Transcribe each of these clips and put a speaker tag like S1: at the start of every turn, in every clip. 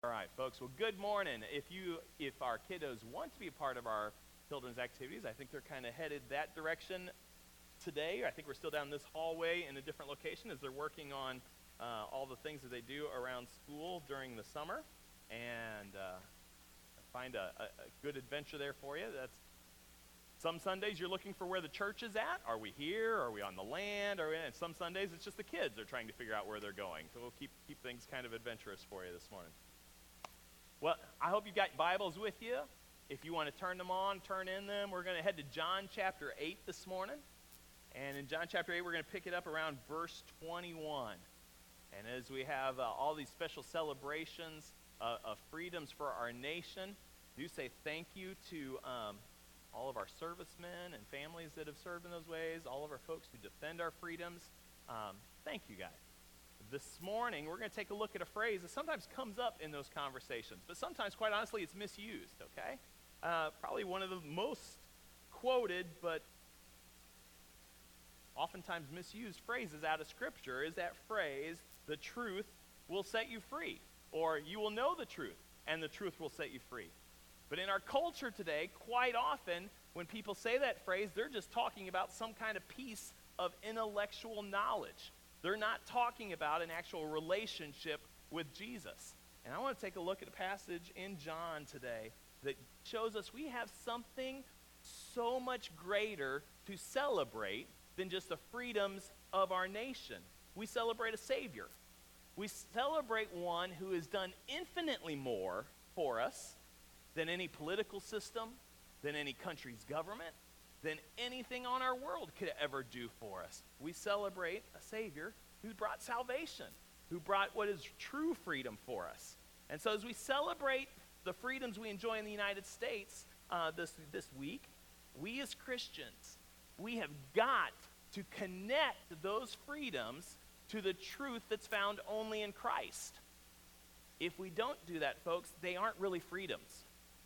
S1: All right, folks. Well, good morning. If our kiddos want to be a part of our children's activities, I think they're kind of headed that direction today. I think we're still down this hallway in a different location as they're working on all the things that they do around school during the summer, and find a good adventure there for you. That's some Sundays you're looking for where the church is at. Are we here? Are we on the land? And some Sundays it's just the kids are trying to figure out where they're going. So we'll keep things kind of adventurous for you this morning. Well, I hope you've got Bibles with you. If you want to turn them on, turn in them. We're going to head to John chapter 8 this morning. And in John chapter 8, we're going to pick it up around verse 21. And as we have all these special celebrations of freedoms for our nation, do say thank you to all of our servicemen and families that have served in those ways, all of our folks who defend our freedoms. Thank you, guys. This morning, we're going to take a look at a phrase that sometimes comes up in those conversations, but sometimes, quite honestly, it's misused, okay? Probably one of the most quoted, but oftentimes misused phrases out of Scripture is that phrase, the truth will set you free, or you will know the truth, and the truth will set you free. But in our culture today, quite often, when people say that phrase, they're just talking about some kind of piece of intellectual knowledge. They're not talking about an actual relationship with Jesus. And I want to take a look at a passage in John today that shows us we have something so much greater to celebrate than just the freedoms of our nation. We celebrate a Savior. We celebrate one who has done infinitely more for us than any political system, than any country's government, than anything on our world could ever do for us. We celebrate a Savior who brought salvation, who brought what is true freedom for us. And so as we celebrate the freedoms we enjoy in the United States this week, we as Christians, we have got to connect those freedoms to the truth that's found only in Christ. If we don't do that, folks, they aren't really freedoms.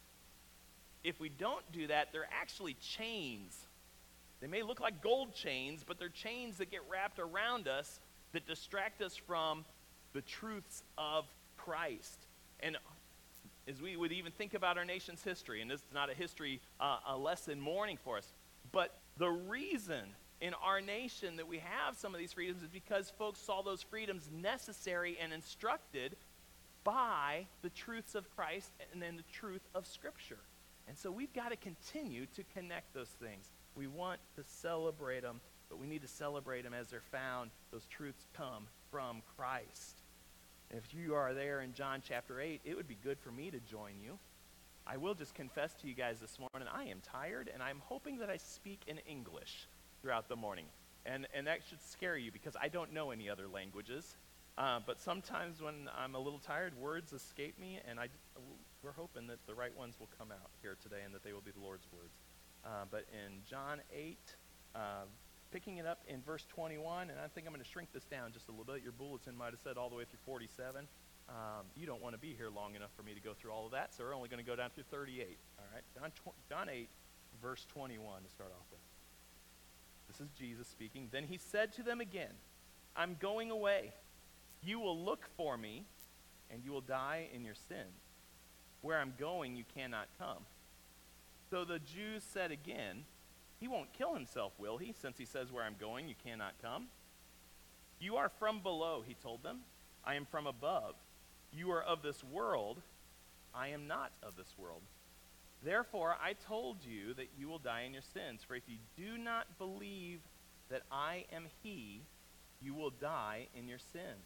S1: If we don't do that, they're actually chains. They may look like gold chains, but they're chains that get wrapped around us that distract us from the truths of Christ. And as we would even think about our nation's history, and this is not a history a lesson morning for us, but the reason in our nation that we have some of these freedoms is because folks saw those freedoms necessary and instructed by the truths of Christ and then the truth of Scripture. And so we've got to continue to connect those things. We want to celebrate them, but we need to celebrate them as they're found. Those truths come from Christ. And if you are there in John chapter 8, it would be good for me to join you. I will just confess to you guys this morning, I am tired, and I'm hoping that I speak in English throughout the morning. And that should scare you because I don't know any other languages. But sometimes when I'm a little tired, words escape me, and we're hoping that the right ones will come out here today and that they will be the Lord's words. But in John 8, picking it up in verse 21, and I think I'm going to shrink this down just a little bit. Your bulletin might have said all the way through 47. You don't want to be here long enough for me to go through all of that, so we're only going to go down through 38. All right, John 8, verse 21 to start off with. This is Jesus speaking. Then he said to them again, I'm going away. You will look for me, and you will die in your sin. Where I'm going, you cannot come. So the Jews said again, he won't kill himself, will he, since he says where I'm going, you cannot come? You are from below, he told them. I am from above. You are of this world. I am not of this world. Therefore, I told you that you will die in your sins. For if you do not believe that I am he, you will die in your sin.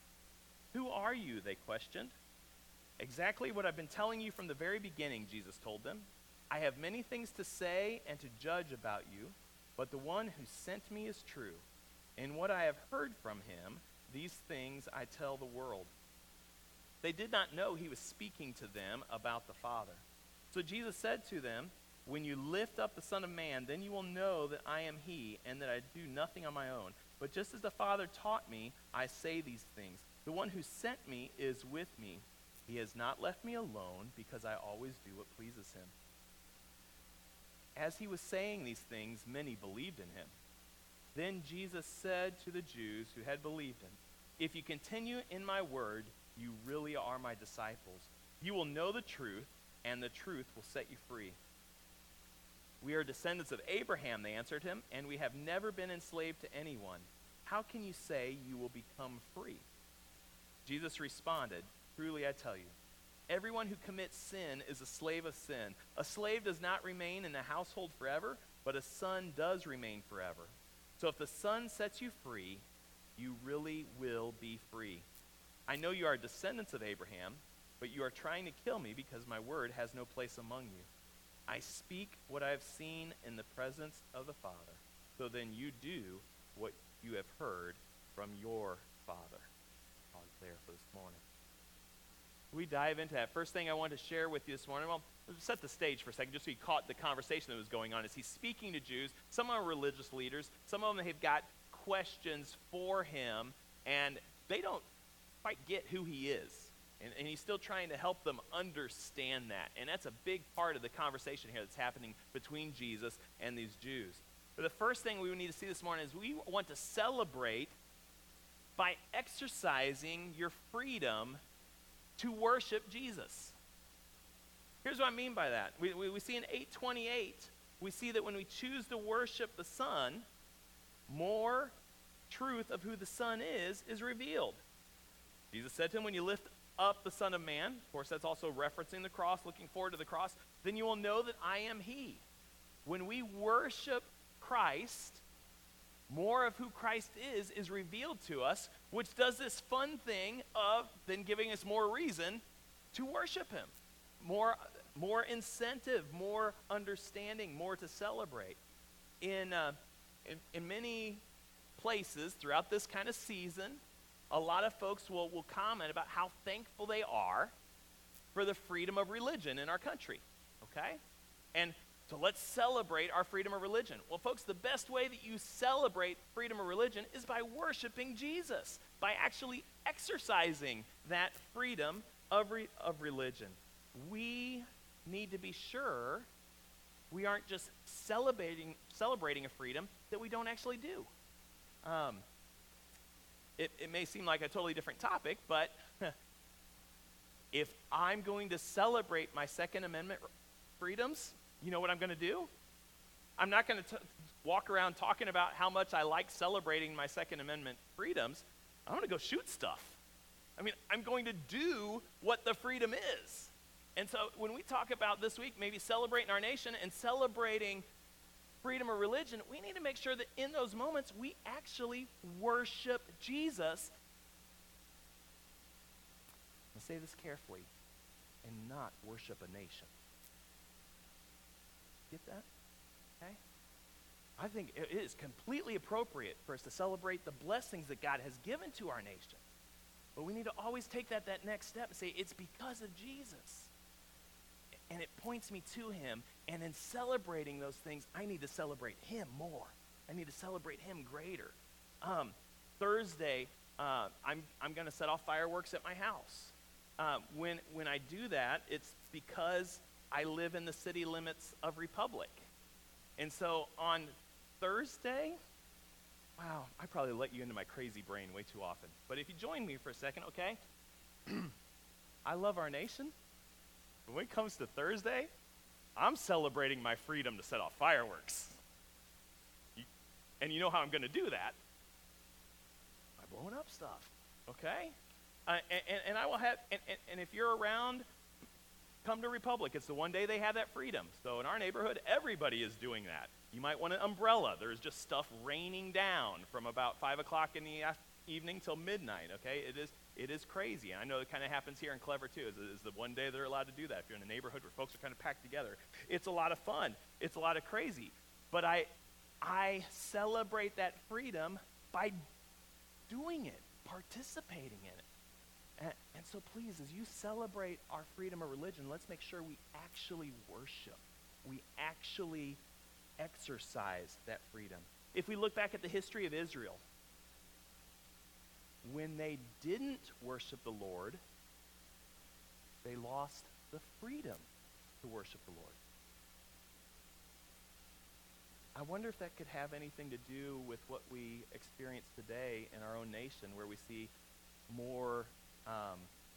S1: Who are you, they questioned. Exactly what I've been telling you from the very beginning, Jesus told them. I have many things to say and to judge about you, but the one who sent me is true. And what I have heard from him, these things I tell the world. They did not know he was speaking to them about the Father. So Jesus said to them, when you lift up the Son of Man, then you will know that I am he, and that I do nothing on my own. But just as the Father taught me, I say these things. The one who sent me is with me. He has not left me alone, because I always do what pleases him. As he was saying these things, many believed in him. Then Jesus said to the Jews who had believed him, if you continue in my word, You really are my disciples. You will know the truth, and the truth will set you free." "We are descendants of Abraham," they answered him, "and we have never been enslaved to anyone. How can you say you will become free?" Jesus responded, "Truly I tell you, everyone who commits sin is a slave of sin. A slave does not remain in the household forever, but a son does remain forever. So if the Son sets you free, you really will be free. I know you are descendants of Abraham, but you are trying to kill me because my word has no place among you. I speak what I have seen in the presence of the Father. So then you do what you have heard from your father." Pause there for this morning. We dive into that. First thing I want to share with you this morning, well, let's set the stage for a second, just so you caught the conversation that was going on. As he's speaking to Jews, some are religious leaders, some of them have got questions for him, and they don't quite get who he is. And he's still trying to help them understand that. And that's a big part of the conversation here that's happening between Jesus and these Jews. But the first thing we need to see this morning is we want to celebrate by exercising your freedom to worship Jesus. Here's what I mean by that. We see in 8:28, we see that when we choose to worship the Son, more truth of who the Son is revealed. Jesus said to him, "When you lift up the Son of Man," of course that's also referencing the cross, looking forward to the cross, "then you will know that I am He." When we worship Christ, more of who Christ is revealed to us, which does this fun thing of then giving us more reason to worship him. More incentive, more understanding, more to celebrate. In many places throughout this kind of season, a lot of folks will comment about how thankful they are for the freedom of religion in our country, okay? And so let's celebrate our freedom of religion. Well, folks, the best way that you celebrate freedom of religion is by worshiping Jesus, by actually exercising that freedom of religion. We need to be sure we aren't just celebrating a freedom that we don't actually do. It may seem like a totally different topic, but if I'm going to celebrate my Second Amendment freedoms, you know what I'm going to do? I'm not going to walk around talking about how much I like celebrating my Second Amendment freedoms. I'm going to go shoot stuff. I mean, I'm going to do what the freedom is. And so when we talk about this week, maybe celebrating our nation and celebrating freedom of religion, we need to make sure that in those moments we actually worship Jesus. I'll say this carefully, and not worship a nation. Get that? Okay? I think it is completely appropriate for us to celebrate the blessings that God has given to our nation. But we need to always take that next step and say, it's because of Jesus. And it points me to him. And in celebrating those things, I need to celebrate him more. I need to celebrate him greater. Thursday, I'm going to set off fireworks at my house. When I do that, it's because I live in the city limits of Republic. And so on Thursday, wow, I probably let you into my crazy brain way too often. But if you join me for a second, okay? I love our nation. But when it comes to Thursday, I'm celebrating my freedom to set off fireworks. And you know how I'm going to do that? By blowing up stuff, okay? And I will have, and if you're around, come to Republic. It's the one day they have that freedom. So in our neighborhood, everybody is doing that. You might want an umbrella. There's just stuff raining down from about 5 o'clock in the evening till midnight, okay? It is crazy. And I know it kind of happens here in Clever too. Is the one day they're allowed to do that. If you're in a neighborhood where folks are kind of packed together. It's a lot of fun. It's a lot of crazy. But I celebrate that freedom by doing it, participating in it. And so please, as you celebrate our freedom of religion, let's make sure we actually worship. We actually exercise that freedom. If we look back at the history of Israel, when they didn't worship the Lord, they lost the freedom to worship the Lord. I wonder if that could have anything to do with what we experience today in our own nation, where we see more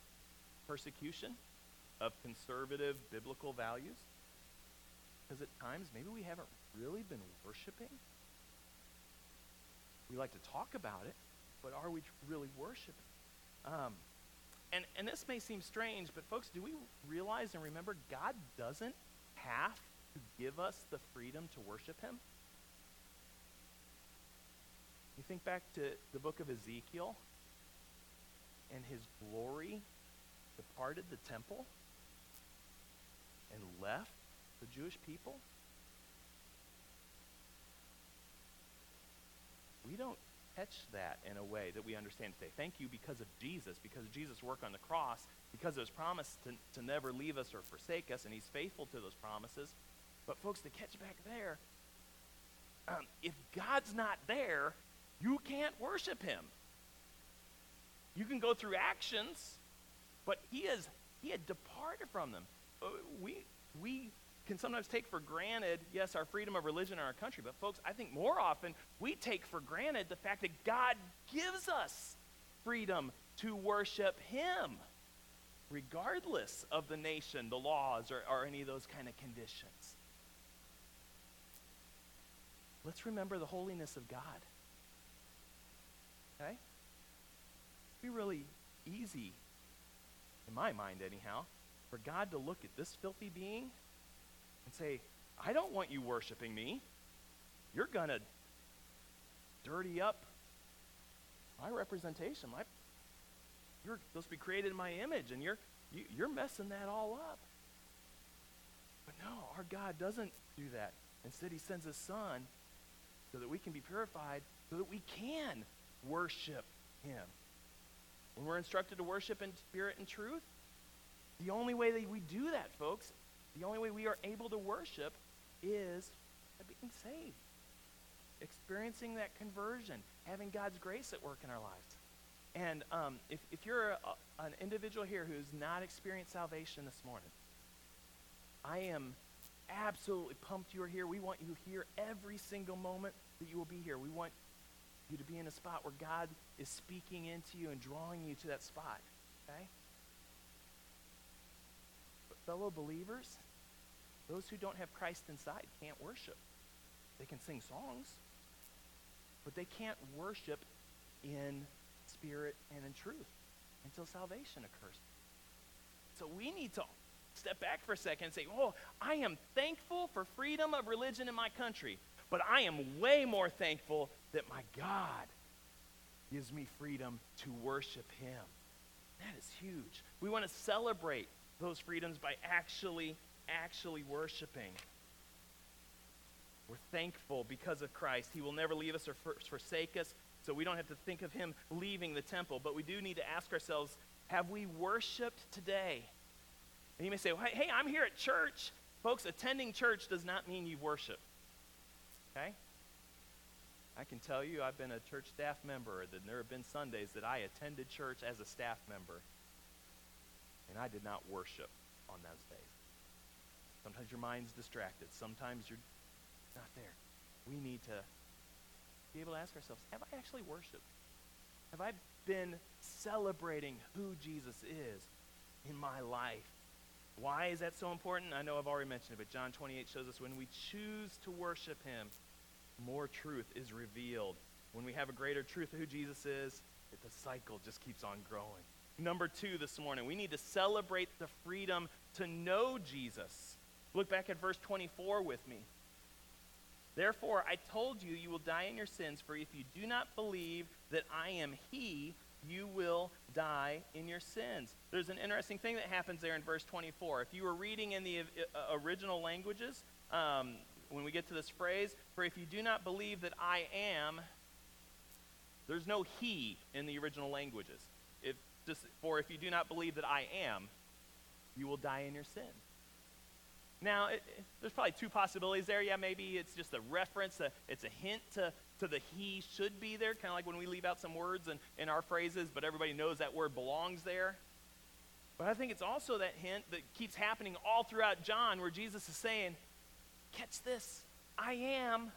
S1: persecution of conservative biblical values? Because at times, maybe we haven't really been worshiping. We like to talk about it, but are we really worshiping? And this may seem strange, but folks, do we realize and remember God doesn't have to give us the freedom to worship him? You think back to the book of Ezekiel, and his glory departed the temple and left the Jewish people. We don't catch that in a way that we understand today. Thank you because of Jesus' work on the cross, because of his promise to never leave us or forsake us, and he's faithful to those promises. But folks, to catch back there, if God's not there, you can't worship him. You can go through actions, but he had departed from them. We can sometimes take for granted, yes, our freedom of religion in our country, but folks, I think more often we take for granted the fact that God gives us freedom to worship him, regardless of the nation, the laws, or any of those kind of conditions. Let's remember the holiness of God. Okay? It'd be really easy, in my mind anyhow, for God to look at this filthy being and say, I don't want you worshiping me. You're going to dirty up my representation. You're supposed to be created in my image, and you're messing that all up. But no, our God doesn't do that. Instead, he sends his son so that we can be purified, so that we can worship him. When we're instructed to worship in spirit and truth, the only way that we do that, folks, the only way we are able to worship is by being saved, experiencing that conversion, having God's grace at work in our lives. And if you're an individual here who's not experienced salvation this morning, I am absolutely pumped you're here. We want you here every single moment that you will be here. We want you to be in a spot where God is speaking into you and drawing you to that spot, okay? But fellow believers, those who don't have Christ inside can't worship. They can sing songs, but they can't worship in spirit and in truth until salvation occurs. So we need to step back for a second and say, oh, I am thankful for freedom of religion in my country, but I am way more thankful that my God gives me freedom to worship him. That is huge. We want to celebrate those freedoms by actually worshiping. We're thankful because of Christ. He will never leave us or forsake us, so we don't have to think of him leaving the temple. But we do need to ask ourselves, have we worshiped today? And you may say, well, hey, I'm here at church. Folks, attending church does not mean you worship. Okay? I can tell you I've been a church staff member, that there have been Sundays that I attended church as a staff member, and I did not worship on those days. Sometimes your mind's distracted. Sometimes you're not there. We need to be able to ask ourselves, have I actually worshiped? Have I been celebrating who Jesus is in my life? Why is that so important? I know I've already mentioned it, but John 28 shows us when we choose to worship him, more truth is revealed. When we have a greater truth of who Jesus is, the cycle just keeps on growing. Number 2 this morning, we need to celebrate the freedom to know Jesus. Look back at verse 24 with me. Therefore, I told you, you will die in your sins, for if you do not believe that I am he, you will die in your sins. There's an interesting thing that happens there in verse 24. If you were reading in the original languages, when we get to this phrase, for if you do not believe that I am, there's no he in the original languages. For if you do not believe that I am, you will die in your sin. Now, there's probably 2 possibilities there. Yeah, maybe it's just a reference, it's a hint to the he should be there, kind of like when we leave out some words in our phrases, but everybody knows that word belongs there. But I think it's also that hint that keeps happening all throughout John, where Jesus is saying, catch this, I am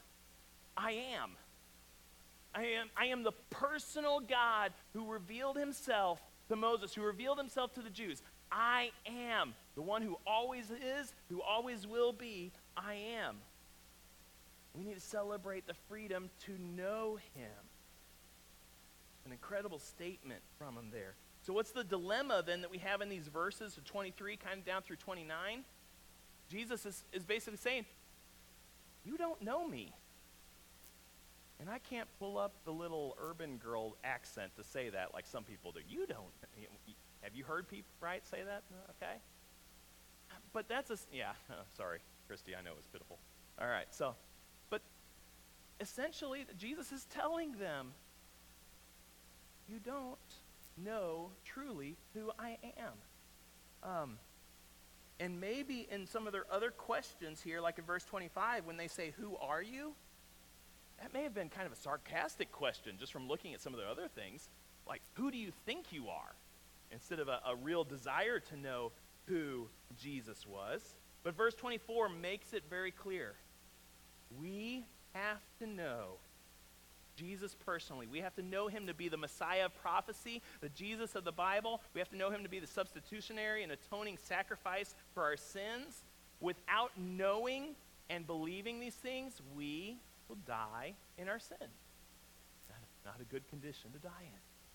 S1: the personal God who revealed himself to Moses, who revealed himself to the Jews. I am. The one who always is, who always will be, I am. We need to celebrate the freedom to know him. An incredible statement from him there. So what's the dilemma then that we have in these verses of 23 kind of down through 29? Jesus is basically saying, you don't know me. And I can't pull up the little urban girl accent to say that like some people do. You don't. Have you heard people, right, say that? Okay. But that's sorry, Christy, I know it's pitiful. All right, but essentially, Jesus is telling them, you don't know truly who I am. And maybe in some of their other questions here, like in verse 25, when they say, who are you? That may have been kind of a sarcastic question just from looking at some of the other things. Like, who do you think you are? Instead of a real desire to know who Jesus was. But verse 24 makes it very clear. We have to know Jesus personally. We have to know him to be the Messiah of prophecy, the Jesus of the Bible. We have to know him to be the substitutionary and atoning sacrifice for our sins. Without knowing and believing these things, we will die in our sin. Not a good condition to die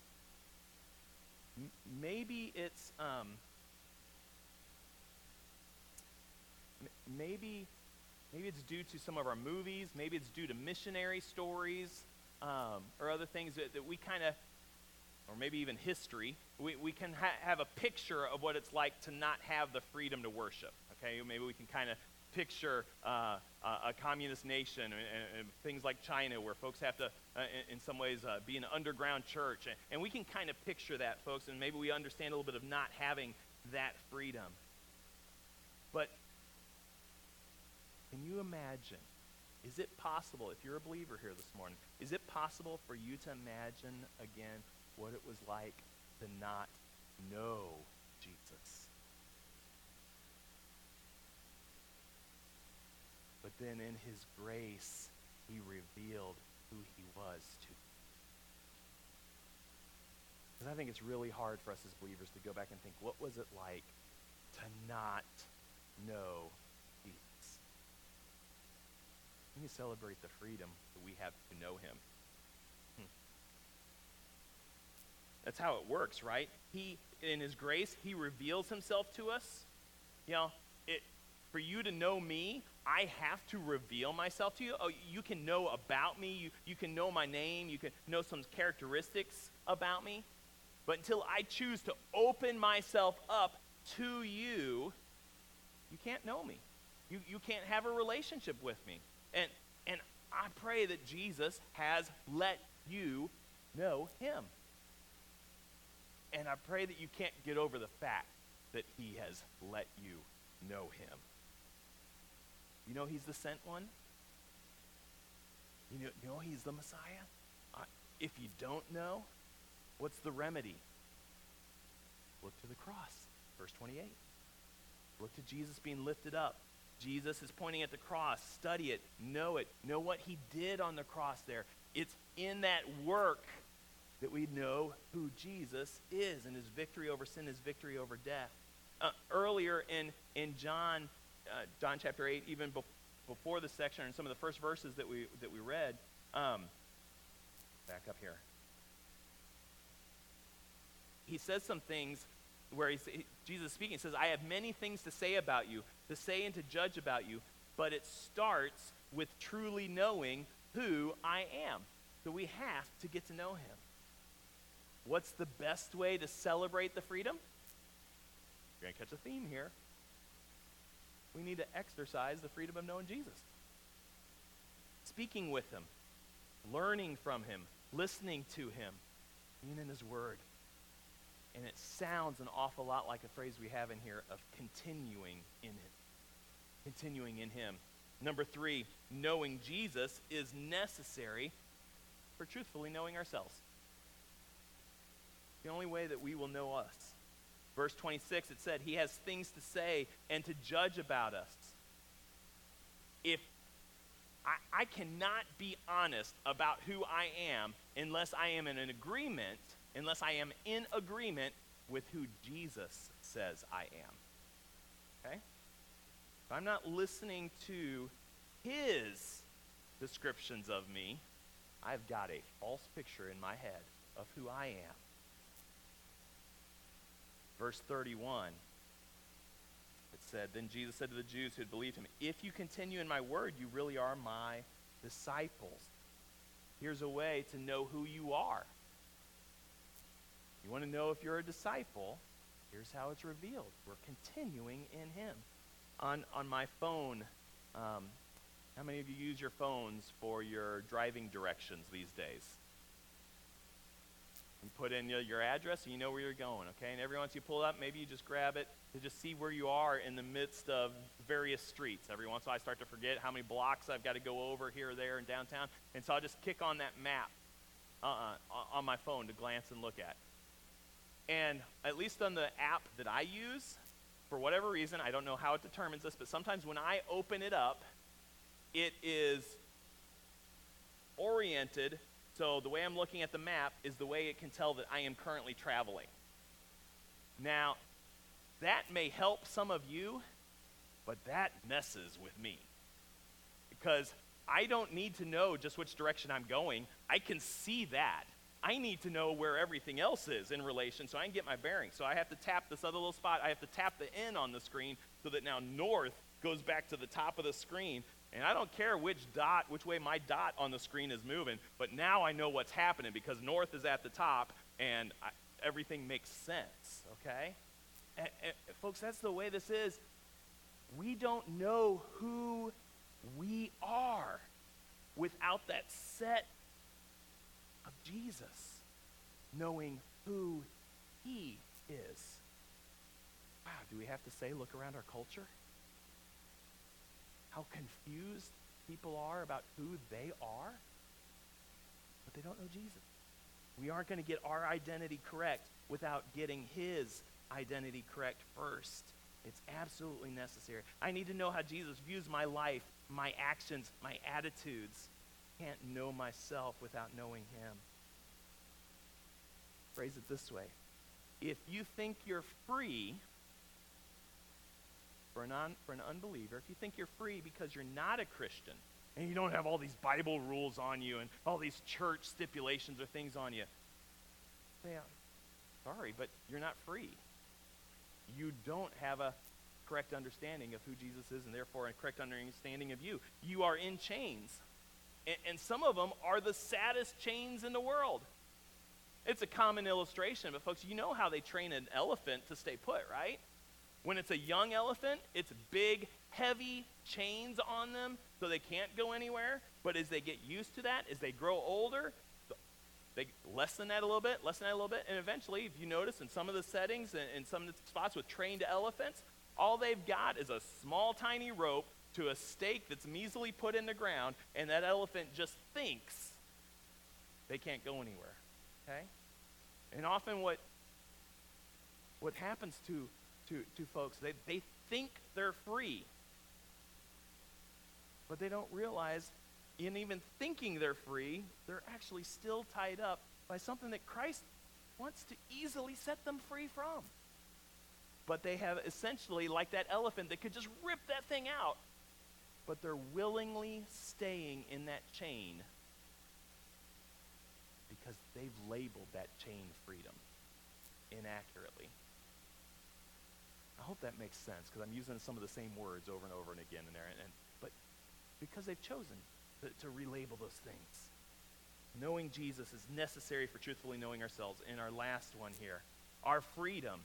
S1: in. Maybe it's maybe it's due to some of our movies. Maybe it's due to missionary stories or other things that we kind of, or maybe even history. We can have a picture of what it's like to not have the freedom to worship. Okay, maybe we can kind of picture a communist nation and things like China where folks have to, in some ways, be an underground church. And we can kind of picture that, folks, and maybe we understand a little bit of not having that freedom. But can you imagine, is it possible, if you're a believer here this morning, is it possible for you to imagine again what it was like to not know Jesus? But then in his grace, he revealed who he was to you. Because I think it's really hard for us as believers to go back and think, what was it like to not know Jesus? We need to celebrate the freedom that we have to know him. That's how it works, right? He, in his grace, he reveals himself to us. You know, for you to know me, I have to reveal myself to you. Oh, you can know about me. You can know my name. You can know some characteristics about me. But until I choose to open myself up to you, you can't know me. You can't have a relationship with me. And I pray that Jesus has let you know him. And I pray that you can't get over the fact that he has let you know him. You know he's the sent one? You know he's the Messiah? If you don't know, what's the remedy? Look to the cross, verse 28. Look to Jesus being lifted up. Jesus is pointing at the cross. Study it. Know what he did on the cross there. It's in that work that we know who Jesus is and his victory over sin, his victory over death. Earlier in John chapter 8, even before this section, and some of the first verses that we read, back up here. He says some things where Jesus speaking, says, I have many things to say about you, to say and to judge about you, but it starts with truly knowing who I am. So we have to get to know him. What's the best way to celebrate the freedom? You're going to catch a theme here. We need to exercise the freedom of knowing Jesus. Speaking with him, learning from him, listening to him, being in his word. And it sounds an awful lot like a phrase we have in here of continuing in him. Continuing in him. Number 3, knowing Jesus is necessary for truthfully knowing ourselves. The only way that we will know us. Verse 26, it said, he has things to say and to judge about us. If I cannot be honest about who I am unless I am in agreement with who Jesus says I am. Okay? If I'm not listening to his descriptions of me, I've got a false picture in my head of who I am. Verse 31, it said, then Jesus said to the Jews who had believed him, if you continue in my word, you really are my disciples. Here's a way to know who you are. You want to know if you're a disciple? Here's how it's revealed. We're continuing in him. On my phone, how many of you use your phones for your driving directions these days? You put in your address and you know where you're going, okay? And every once you pull it up, maybe you just grab it to just see where you are in the midst of various streets. Every once in a while I start to forget how many blocks I've got to go over here or there in downtown. And so I'll just kick on that map on my phone to glance and look at. And at least on the app that I use, for whatever reason, I don't know how it determines this, but sometimes when I open it up, it is oriented, so the way I'm looking at the map is the way it can tell that I am currently traveling. Now, that may help some of you, but that messes with me. Because I don't need to know just which direction I'm going. I can see that. I need to know where everything else is in relation so I can get my bearings. So I have to tap this other little spot. I have to tap the N on the screen so that now north goes back to the top of the screen. And I don't care which way my dot on the screen is moving, but now I know what's happening because north is at the top and everything makes sense, okay? And folks, that's the way this is. We don't know who we are without that set of Jesus, knowing who he is. Wow, do we have to say, look around our culture? How confused people are about who they are, but they don't know Jesus. We aren't going to get our identity correct without getting his identity correct first. It's absolutely necessary. I need to know how Jesus views my life, my actions, my attitudes. Can't know myself without knowing him. Phrase it this way. If you think you're free, for an unbeliever, if you think you're free because you're not a Christian, and you don't have all these Bible rules on you and all these church stipulations or things on you, say, sorry, but you're not free. You don't have a correct understanding of who Jesus is and therefore a correct understanding of you. You are in chains. And some of them are the saddest chains in the world. It's a common illustration, but folks, you know how they train an elephant to stay put, right? When it's a young elephant, it's big, heavy chains on them so they can't go anywhere. But as they get used to that, as they grow older, they lessen that a little bit, and eventually, if you notice in some of the settings and some of the spots with trained elephants, all they've got is a small, tiny rope to a stake that's measly put in the ground, and that elephant just thinks they can't go anywhere, okay? And often what happens to folks, they think they're free, but they don't realize in even thinking they're free, they're actually still tied up by something that Christ wants to easily set them free from. But they have essentially, like that elephant that could just rip that thing out, but they're willingly staying in that chain because they've labeled that chain freedom inaccurately. I hope that makes sense because I'm using some of the same words over and over and again in there. But because they've chosen to relabel those things. Knowing Jesus is necessary for truthfully knowing ourselves. And our last one here, our freedom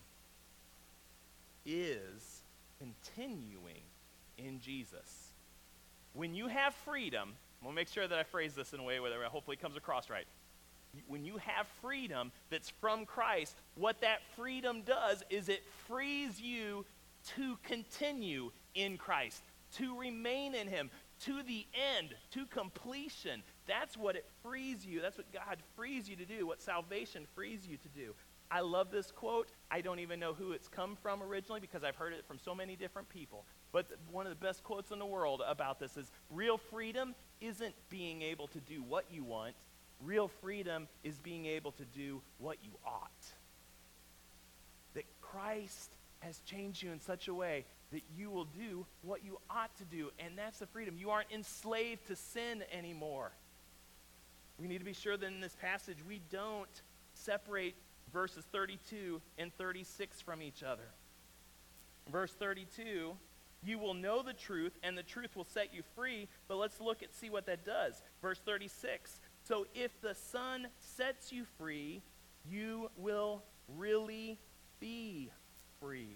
S1: is continuing in Jesus. When you have freedom, I'm going to make sure that I phrase this in a way where hopefully it comes across right. When you have freedom that's from Christ, what that freedom does is it frees you to continue in Christ, to remain in him, to the end, to completion. That's what it frees you. That's what God frees you to do, what salvation frees you to do. I love this quote. I don't even know who it's come from originally because I've heard it from so many different people. But one of the best quotes in the world about this is, real freedom isn't being able to do what you want. Real freedom is being able to do what you ought. That Christ has changed you in such a way that you will do what you ought to do, and that's the freedom. You aren't enslaved to sin anymore. We need to be sure that in this passage we don't separate verses 32 and 36 from each other. Verse 32, you will know the truth, and the truth will set you free, but let's see what that does. Verse 36, so if the Son sets you free, you will really be free.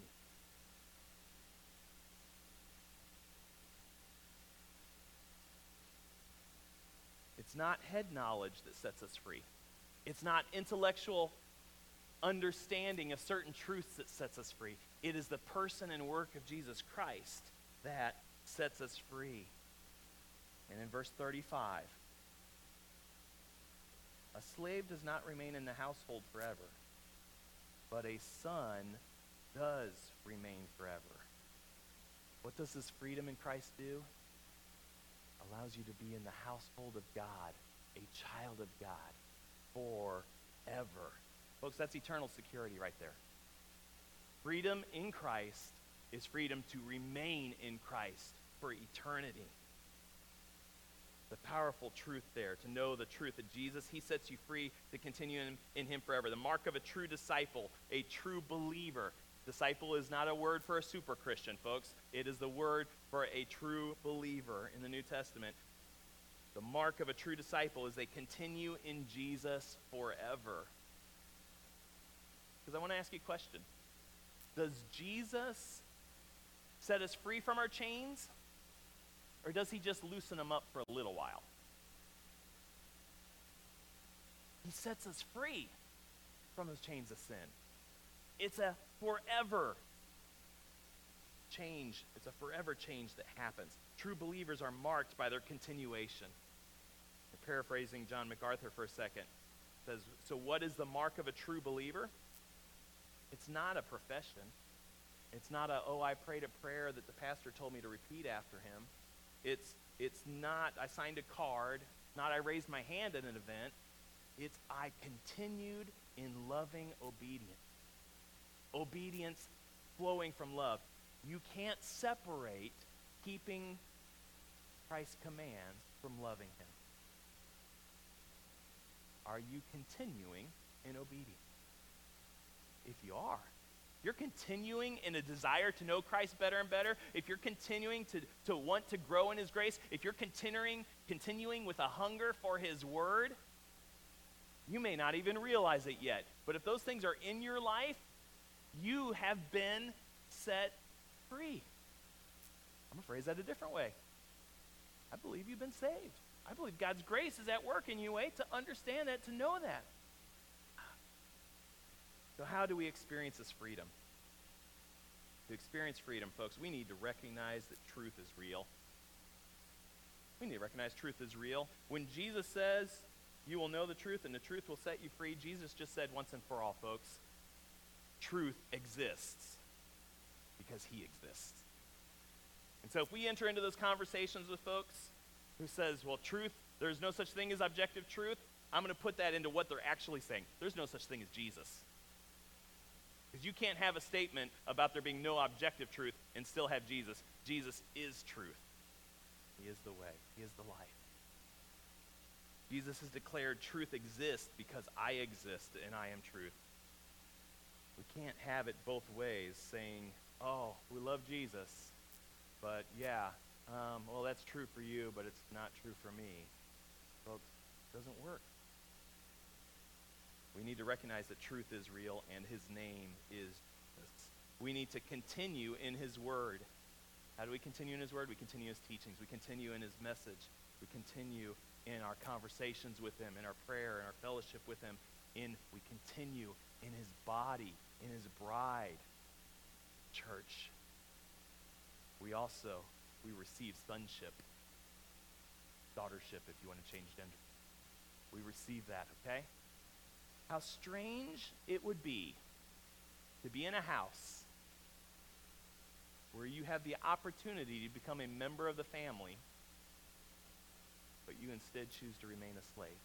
S1: It's not head knowledge that sets us free. It's not intellectual understanding of certain truths that sets us free. It is the person and work of Jesus Christ that sets us free. And in verse 35, a slave does not remain in the household forever, but a son does remain forever. What does this freedom in Christ do? Allows you to be in the household of God, a child of God, forever. Folks, that's eternal security right there. Freedom in Christ is freedom to remain in Christ for eternity. The powerful truth there, to know the truth that Jesus, he sets you free to continue in him forever. The mark of a true disciple, a true believer. Disciple is not a word for a super Christian, folks. It is the word for a true believer in the New Testament. The mark of a true disciple is they continue in Jesus forever. Because I want to ask you a question. Does Jesus set us free from our chains? Or does he just loosen them up for a little while? He sets us free from those chains of sin. It's a forever change. It's a forever change that happens. True believers are marked by their continuation. I'm paraphrasing John MacArthur for a second. It says, so what is the mark of a true believer? It's not a profession. It's not I prayed a prayer that the pastor told me to repeat after him. It's not I signed a card, not I raised my hand at an event. It's I continued in loving obedience. Obedience flowing from love. You can't separate keeping Christ's commands from loving him. Are you continuing in obedience? If you are, you're continuing in a desire to know Christ better and better, if you're continuing to want to grow in his grace, if you're continuing with a hunger for his word, you may not even realize it yet. But if those things are in your life, you have been set free. I'm going to phrase that a different way. I believe you've been saved. I believe God's grace is at work in you, to understand that, to know that. So how do we experience this freedom? To experience freedom, folks, we need to recognize that truth is real. We need to recognize truth is real. When Jesus says, you will know the truth and the truth will set you free, Jesus just said once and for all, folks, truth exists because he exists. And so if we enter into those conversations with folks who says, well, truth, there's no such thing as objective truth, I'm going to put that into what they're actually saying. There's no such thing as Jesus. Because you can't have a statement about there being no objective truth and still have Jesus. Jesus is truth. He is the way. He is the life. Jesus has declared truth exists because I exist and I am truth. We can't have it both ways, saying, oh, we love Jesus, but well, that's true for you, but it's not true for me. Folks, it doesn't work. We need to recognize that truth is real and his name is Jesus. We need to continue in his word. How do we continue in his word? We continue his teachings. We continue in his message. We continue in our conversations with him, in our prayer, in our fellowship with him. We continue in his body, in his bride, church. We receive sonship, daughtership, if you want to change gender. We receive that, okay? How strange it would be to be in a house where you have the opportunity to become a member of the family, but you instead choose to remain a slave.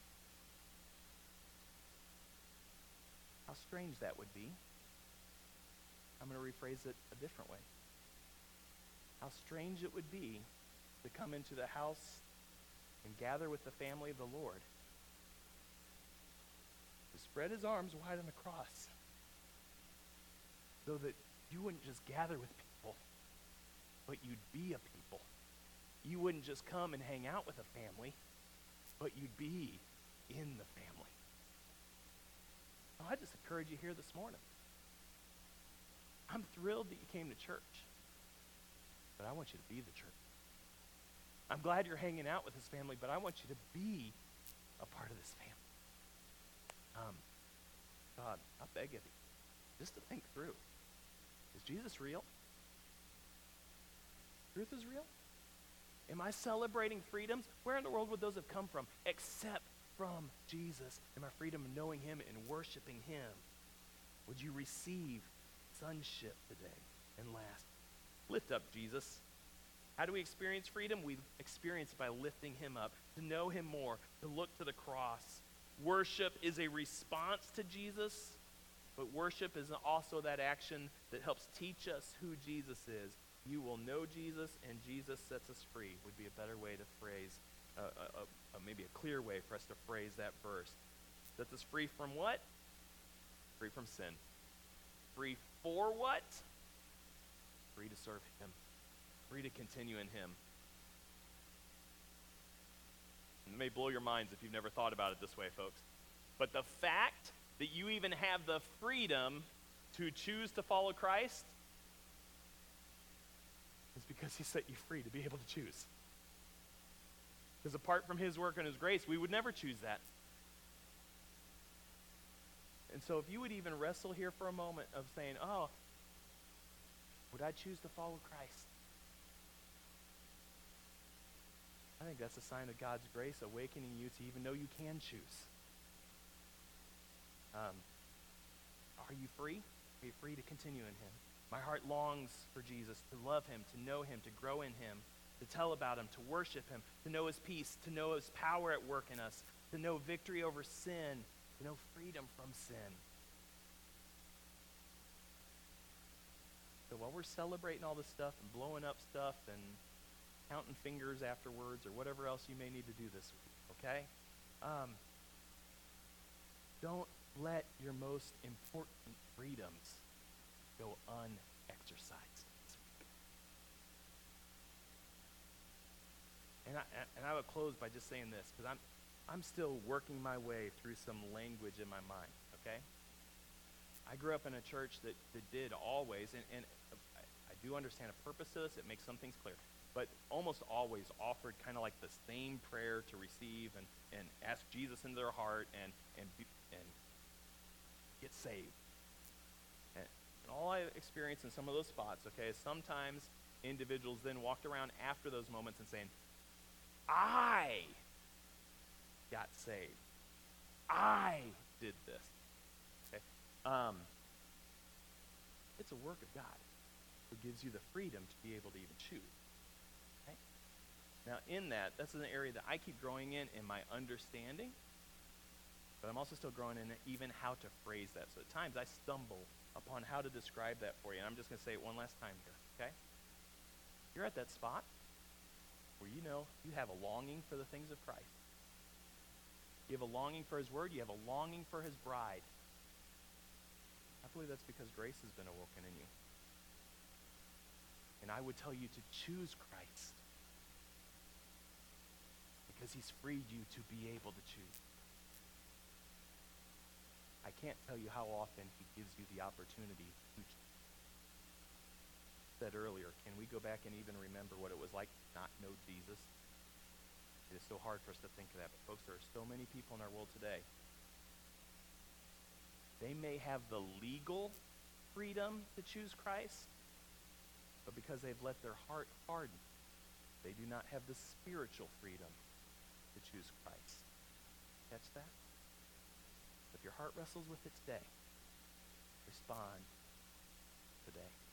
S1: How strange that would be. I'm going to rephrase it a different way. How strange it would be to come into the house and gather with the family of the Lord, to spread his arms wide on the cross, so that you wouldn't just gather with people, but you'd be a people. You wouldn't just come and hang out with a family, but you'd be in the family. So I just encourage you here this morning. I'm thrilled that you came to church, but I want you to be the church. I'm glad you're hanging out with this family, but I want you to be a part of this family. God, I beg of you, just to think through. Is Jesus real? Truth is real? Am I celebrating freedoms? Where in the world would those have come from? Except from Jesus and my freedom of knowing him and worshiping him. Would you receive sonship today? And last, lift up Jesus. How do we experience freedom? We experience it by lifting him up, to know him more, to look to the cross. Worship is a response to Jesus, but worship is also that action that helps teach us who Jesus is. You will know Jesus, and Jesus sets us free would be a better way to phrase, maybe a clear way for us to phrase that verse. Sets us free from what? Free from sin. Free for what? Free to serve him. Free to continue in him. It may blow your minds if you've never thought about it this way, folks. But the fact that you even have the freedom to choose to follow Christ is because he set you free to be able to choose. Because apart from his work and his grace, we would never choose that. And so if you would even wrestle here for a moment of saying, oh, would I choose to follow Christ? I think that's a sign of God's grace awakening you to even know you can choose. Are you free? Are you free to continue in him? My heart longs for Jesus, to love him, to know him, to grow in him, to tell about him, to worship him, to know his peace, to know his power at work in us, to know victory over sin, to know freedom from sin. So while we're celebrating all this stuff and blowing up stuff and counting fingers afterwards or whatever else you may need to do this week, okay? Don't let your most important freedoms go unexercised this week. And I would close by just saying this, because I'm still working my way through some language in my mind, okay? I grew up in a church that did always, and I do understand a purpose to this. It makes some things clear. But almost always offered kind of like the same prayer to receive and ask Jesus into their heart and get saved. And all I experienced in some of those spots, okay, is sometimes individuals then walked around after those moments and saying, I got saved. I did this. Okay? It's a work of God who gives you the freedom to be able to even choose. Okay? Now, in that's an area that I keep growing in my understanding, but I'm also still growing in even how to phrase that. So at times I stumble upon how to describe that for you, and I'm just going to say it one last time here, okay? You're at that spot where you know you have a longing for the things of Christ. You have a longing for his word. You have a longing for his bride. I believe that's because grace has been awoken in you. And I would tell you to choose Christ because he's freed you to be able to choose. I can't tell you how often he gives you the opportunity to choose. Said earlier, can we go back and even remember what it was like to not know Jesus? It is so hard for us to think of that. But folks, there are so many people in our world today. They may have the legal freedom to choose Christ, but because they've let their heart harden, they do not have the spiritual freedom to choose Christ. Catch that? If your heart wrestles with it today, respond today.